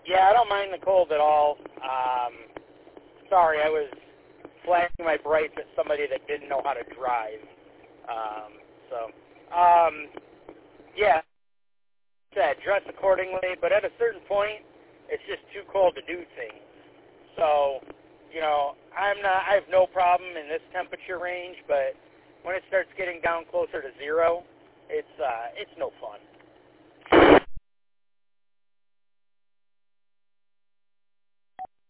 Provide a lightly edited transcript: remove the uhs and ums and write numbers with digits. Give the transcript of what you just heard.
Yeah, I don't mind the cold at all. Sorry, I was flashing my brights at somebody that didn't know how to drive. Yeah, said dress accordingly, but at a certain point, it's just too cold to do things. So, I have no problem in this temperature range, but when it starts getting down closer to zero, it's no fun.